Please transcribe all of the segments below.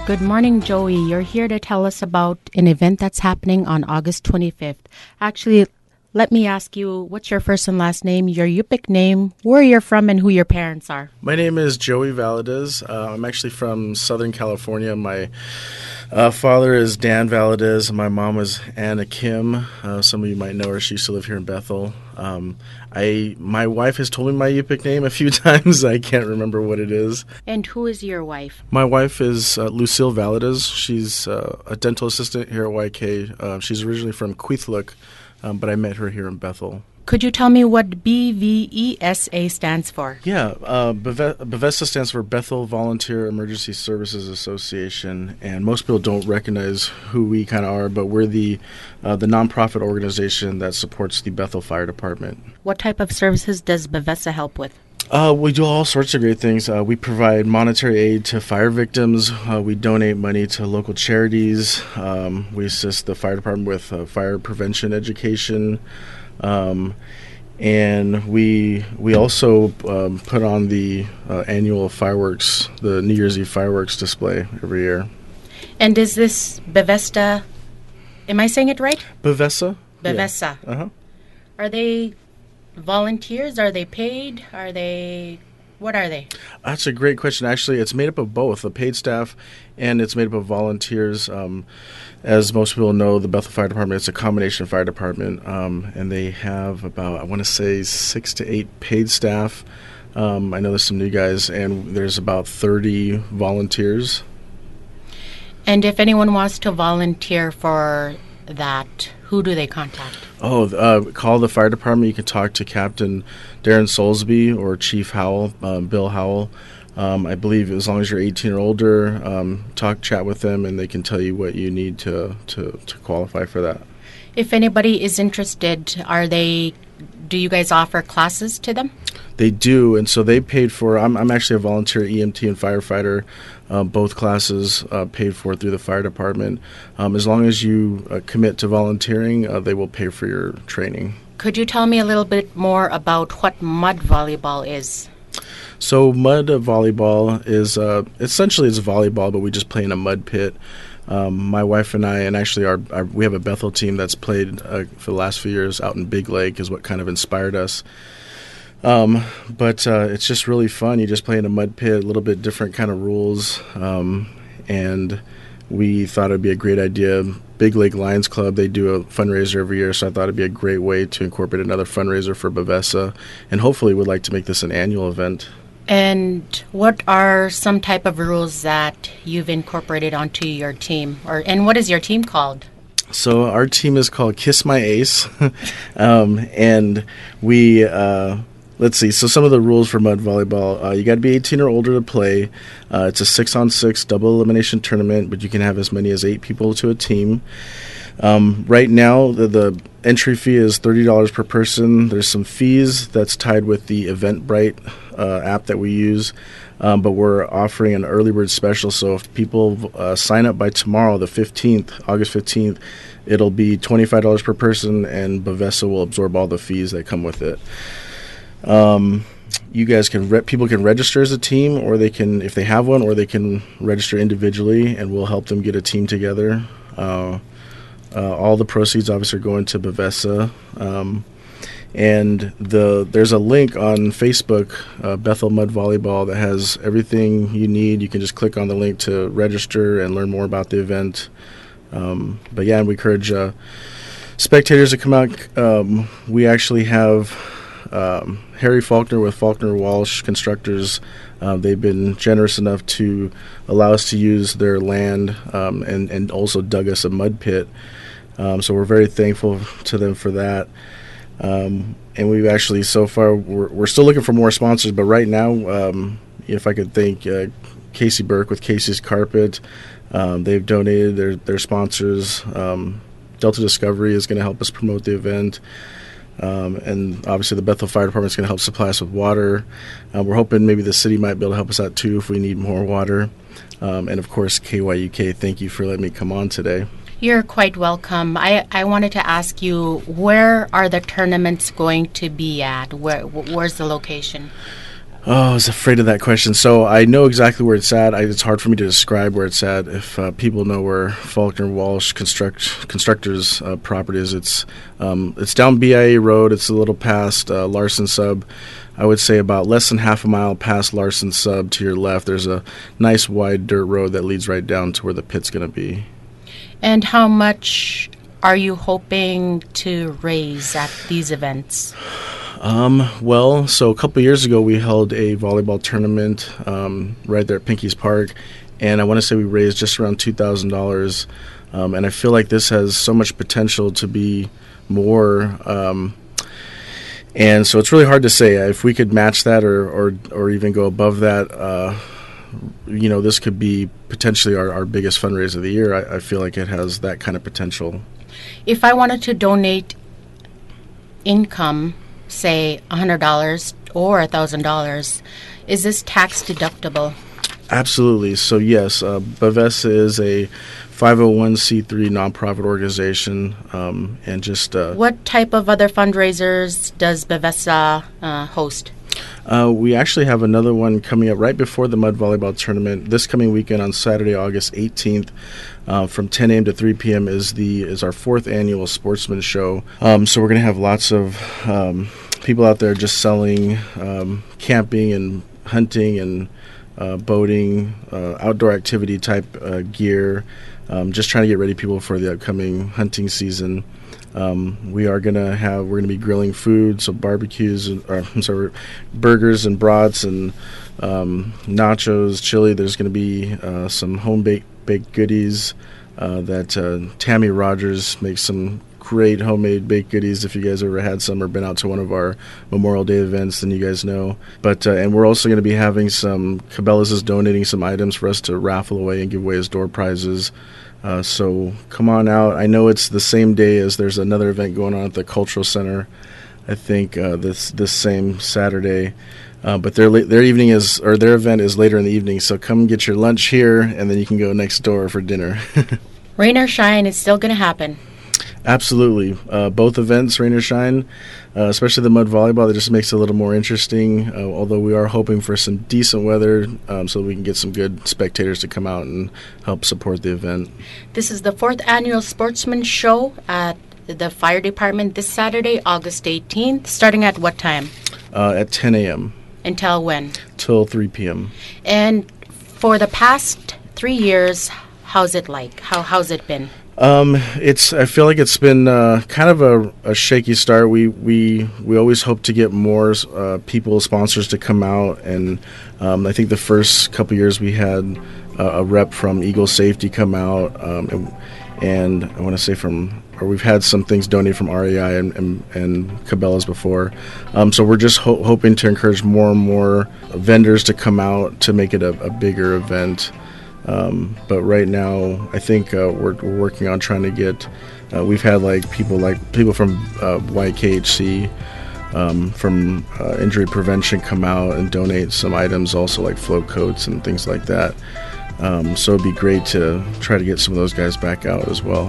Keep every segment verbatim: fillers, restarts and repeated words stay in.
Good morning, Joey. You're here to tell us about an event that's happening on August twenty-fifth. Actually, let me ask you, what's your first and last name, your Yupik name, where you're from, and who your parents are? My name is Joey Valadez. Uh, I'm actually from Southern California. My uh, father is Dan Valadez. My mom is Anna Kim. Uh, some of you might know her. She used to live here in Bethel. Um, I my wife has told me my Yupik name a few times. I can't remember what it is. And who is your wife? My wife is uh, Lucille Valadez. She's uh, a dental assistant here at Y K. Uh, she's originally from Queethlook, um, but I met her here in Bethel. Could you tell me what B V E S A stands for? Yeah, uh, Beve- Bethesda stands for Bethel Volunteer Emergency Services Association, and most people don't recognize who we kind of are, but we're the uh, the nonprofit organization that supports the Bethel Fire Department. What type of services does Bethesda help with? Uh, we do all sorts of great things. Uh, we provide monetary aid to fire victims. Uh, we donate money to local charities. Um, we assist the fire department with uh, fire prevention education. Um, and we we also um, put on the uh, annual fireworks, the New Year's Eve fireworks display every year. And is this Bethesda, am I saying it right? Bethesda? Bethesda. Yeah. Uh-huh. Are they volunteers? Are they paid? Are they, what are they? That's a great question. Actually, it's made up of both, the paid staff and it's made up of volunteers. Um, as most people know, the Bethel Fire Department is a combination fire department, um, and they have about, I want to say, six to eight paid staff. Um, I know there's some new guys, and there's about thirty volunteers. And if anyone wants to volunteer for that, who do they contact? Oh, uh, call the fire department. You can talk to Captain Darren Soulsby or Chief Howell, um, Bill Howell. Um, I believe as long as you're eighteen or older, um, talk, chat with them, and they can tell you what you need to, to, to qualify for that. If anybody is interested, are they? Do you guys offer classes to them? They do, and so they paid for. I'm, I'm actually a volunteer E M T and firefighter. Um, both classes uh, paid for through the fire department. Um, as long as you uh, commit to volunteering, uh, they will pay for your training. Could you tell me a little bit more about what mud volleyball is? So mud volleyball is uh, essentially it's volleyball, but we just play in a mud pit. Um, my wife and I, and actually our, our we have a Bethel team that's played uh, for the last few years out in Big Lake, is what kind of inspired us. Um, but uh, it's just really fun. You just play in a mud pit, a little bit different kind of rules, um, and we thought it'd be a great idea. Big Lake Lions Club, they do a fundraiser every year, so I thought it'd be a great way to incorporate another fundraiser for Bethesda, and hopefully would like to make this an annual event. And what are some type of rules that you've incorporated onto your team? Or and what is your team called? So our team is called Kiss My Ace, um, and we uh, let's see. So some of the rules for mud volleyball: uh, you got to be eighteen or older to play. Uh, it's a six-on-six double elimination tournament, but you can have as many as eight people to a team. Um, right now, the, the entry fee is thirty dollars per person. There's some fees that's tied with the Eventbrite uh, app that we use, um, but we're offering an early bird special. So if people uh, sign up by tomorrow, the fifteenth, August fifteenth, it'll be twenty-five dollars per person, and Bethesda will absorb all the fees that come with it. Um, you guys can re- people can register as a team, or they can, if they have one, or they can register individually, and we'll help them get a team together. Uh, Uh, all the proceeds obviously are going to Bethesda, um, and the there's a link on Facebook, uh, Bethel Mud Volleyball, that has everything you need. You can just click on the link to register and learn more about the event. Um, but yeah, we encourage uh, spectators to come out. Um, we actually have um, Harry Faulkner with Faulkner Walsh Constructors. Uh, they've been generous enough to allow us to use their land, um, and, and also dug us a mud pit. Um, so we're very thankful to them for that. Um, and we've actually, so far, we're, we're still looking for more sponsors, but right now, um, if I could thank uh, Casey Burke with Casey's Carpet, um, they've donated their, their sponsors. Um, Delta Discovery is going to help us promote the event. Um, and obviously the Bethel Fire Department is going to help supply us with water. Uh, we're hoping maybe the city might be able to help us out too if we need more water. Um, and of course, K Y U K, thank you for letting me come on today. You're quite welcome. I, I wanted to ask you, where are the tournaments going to be at? Where Where's the location? Oh, I was afraid of that question. So I know exactly where it's at. I, it's hard for me to describe where it's at. If uh, people know where Faulkner Walsh Construct Constructors uh, property is, it's um, it's down B I A Road. It's a little past uh, Larson Sub. I would say about less than half a mile past Larson Sub to your left. There's a nice wide dirt road that leads right down to where the pit's going to be. And how much are you hoping to raise at these events? Um, well, so a couple years ago we held a volleyball tournament um, right there at Pinky's Park, and I want to say we raised just around two thousand dollars, um, and I feel like this has so much potential to be more, um, and so it's really hard to say. If we could match that or, or, or even go above that, uh, you know, this could be potentially our, our biggest fundraiser of the year. I, I feel like it has that kind of potential. If I wanted to donate income, say one hundred dollars or one thousand dollars, is this tax deductible? Absolutely. So, yes, uh, Bavessa is a five oh one c three nonprofit organization. Um, and just uh, What type of other fundraisers does Bavessa uh, host? Uh, we actually have another one coming up right before the Mud Volleyball Tournament. This coming weekend on Saturday, August eighteenth, uh, from ten a.m. to three p.m. is the is our fourth annual Sportsman Show. Um, so we're going to have lots of um, people out there just selling um, camping and hunting and uh, boating, uh, outdoor activity type uh, gear, um, just trying to get ready people for the upcoming hunting season. Um, we are gonna have we're gonna be grilling food, so barbecues, and, or I'm sorry, burgers and brats and um, nachos, chili. There's gonna be uh, some home baked baked goodies uh, that uh, Tammy Rogers makes some great homemade baked goodies. If you guys ever had some or been out to one of our Memorial Day events, then you guys know. But uh, and we're also going to be having some Cabela's is donating some items for us to raffle away and give away as door prizes. Uh, so come on out. I know it's the same day as there's another event going on at the Cultural Center. I think uh, this this same Saturday, uh, but their their evening is or their event is later in the evening. So come get your lunch here, and then you can go next door for dinner. Rain or shine, it's still going to happen. Absolutely. Uh, both events, rain or shine, uh, especially the mud volleyball, that just makes it a little more interesting, uh, although we are hoping for some decent weather um, so we can get some good spectators to come out and help support the event. This is the fourth annual Sportsman Show at the Fire Department this Saturday, August eighteenth, starting at what time? Uh, at ten a.m. Until when? Till three p.m. And for the past three years, how's it like? How How's it been? Um, it's. I feel like it's been uh, kind of a, a shaky start. We we we always hope to get more uh, people, sponsors to come out, and um, I think the first couple years we had uh, a rep from Eagle Safety come out, um, and, and I want to say from, or we've had some things donated from R E I and and, and Cabela's before. Um, so we're just ho- hoping to encourage more and more vendors to come out to make it a, a bigger event. Um, but right now, I think uh, we're, we're working on trying to get. Uh, we've had like people like people from uh, Y K H C, um, from uh, injury prevention come out and donate some items, also like float coats and things like that. Um, so it'd be great to try to get some of those guys back out as well.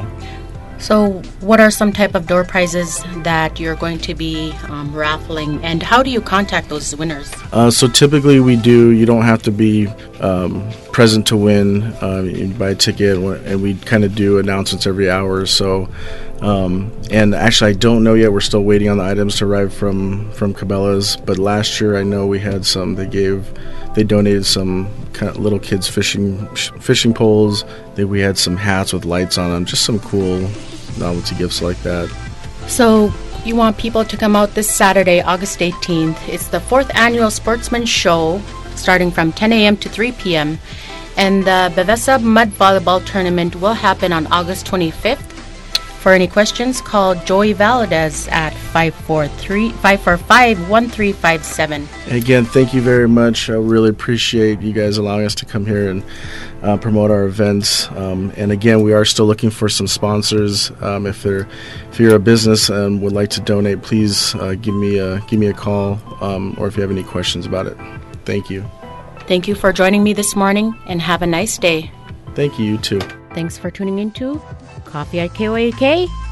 So what are some type of door prizes that you're going to be um, raffling, and how do you contact those winners? Uh, so typically we do, you don't have to be um, present to win. Uh, you buy a ticket, and we kind of do announcements every hour or so. Um, and actually, I don't know yet. We're still waiting on the items to arrive from, from Cabela's. But last year, I know we had some. They gave, they donated some kind of little kids fishing fishing poles. They, we had some hats with lights on them. Just some cool novelty gifts like that. So you want people to come out this Saturday, August eighteenth. It's the fourth annual Sportsman Show, starting from ten a.m. to three p.m. And the Bavessa Mud Volleyball Tournament will happen on August twenty-fifth. For any questions, call Joey Valadez at five four three, five four five, one three five seven. Again, thank you very much. I really appreciate you guys allowing us to come here and uh, promote our events. Um, and again, we are still looking for some sponsors. Um, if they're, if you're a business and would like to donate, please uh, give me a give me a call, um, or if you have any questions about it. Thank you. Thank you for joining me this morning, and have a nice day. Thank you. You too. Thanks for tuning in to Coffee at K O A K.